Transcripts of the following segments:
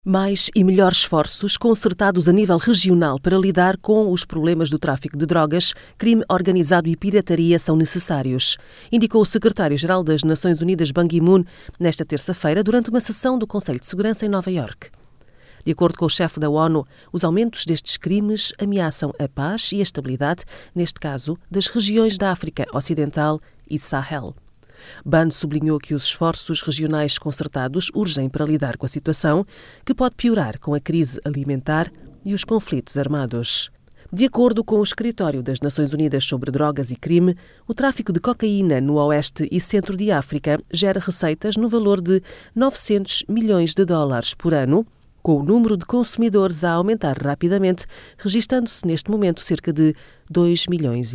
Mais e melhores esforços concertados a nível regional para lidar com os problemas do tráfico de drogas, crime organizado e pirataria são necessários, indicou o secretário-geral das Nações Unidas Ban Ki-moon nesta terça-feira durante uma sessão do Conselho de Segurança em Nova Iorque. De acordo com o chefe da ONU, os aumentos destes crimes ameaçam a paz e a estabilidade, neste caso, das regiões da África Ocidental e Sahel. Ban sublinhou que os esforços regionais concertados urgem para lidar com a situação, que pode piorar com a crise alimentar e os conflitos armados. De acordo com o Escritório das Nações Unidas sobre Drogas e Crime, o tráfico de cocaína no oeste e centro de África gera receitas no valor de 900 milhões de dólares por ano, com o número de consumidores a aumentar rapidamente, registando-se neste momento cerca de 2,5 milhões.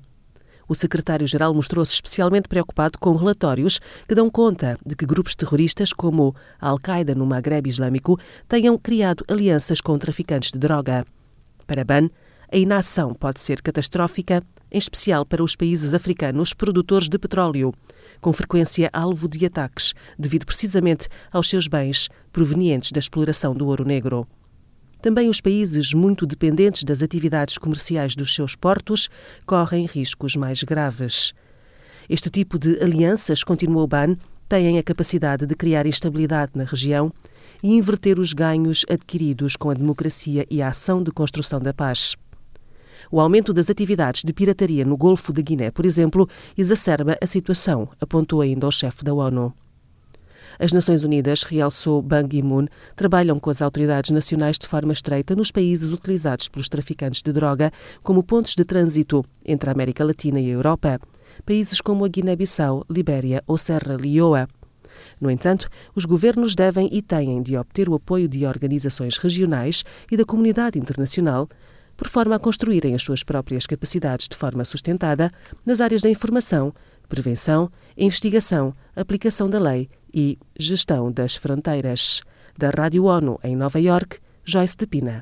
O secretário-geral mostrou-se especialmente preocupado com relatórios que dão conta de que grupos terroristas como a Al-Qaeda no Magrebe Islâmico tenham criado alianças com traficantes de droga. Para Ban, a inação pode ser catastrófica, em especial para os países africanos produtores de petróleo, com frequência alvo de ataques, devido precisamente aos seus bens provenientes da exploração do ouro negro. Também os países muito dependentes das atividades comerciais dos seus portos correm riscos mais graves. Este tipo de alianças, continuou Ban, têm a capacidade de criar instabilidade na região e inverter os ganhos adquiridos com a democracia e a ação de construção da paz. O aumento das atividades de pirataria no Golfo da Guiné, por exemplo, exacerba a situação, apontou ainda o chefe da ONU. As Nações Unidas, realçou Ban Ki-moon, trabalham com as autoridades nacionais de forma estreita nos países utilizados pelos traficantes de droga como pontos de trânsito entre a América Latina e a Europa, países como a Guiné-Bissau, Libéria ou Serra Leoa. No entanto, os governos devem e têm de obter o apoio de organizações regionais e da comunidade internacional, por forma a construírem as suas próprias capacidades de forma sustentada nas áreas da informação, prevenção, investigação, aplicação da lei e gestão das fronteiras. Da Rádio ONU em Nova Iorque, Joyce de Pina.